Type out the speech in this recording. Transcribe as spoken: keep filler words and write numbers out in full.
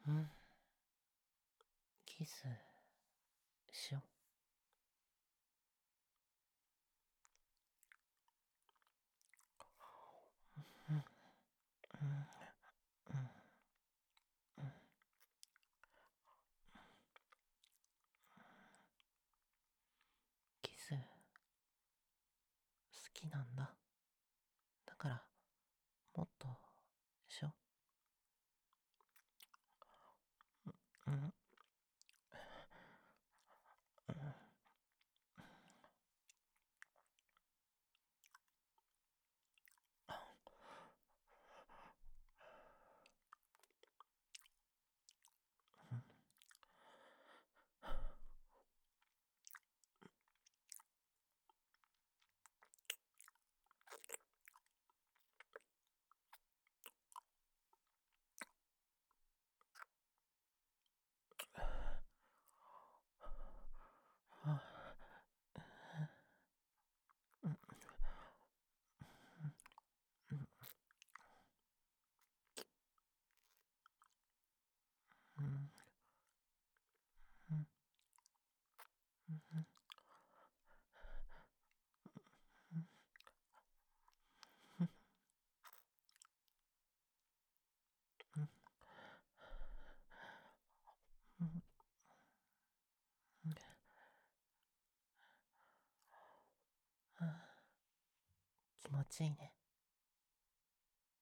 うん。キスしよう。うん。うん。うん。うん。キス好きなんだ。だからもっとしよう。うん。うん。うん。うん。気持ちいいね。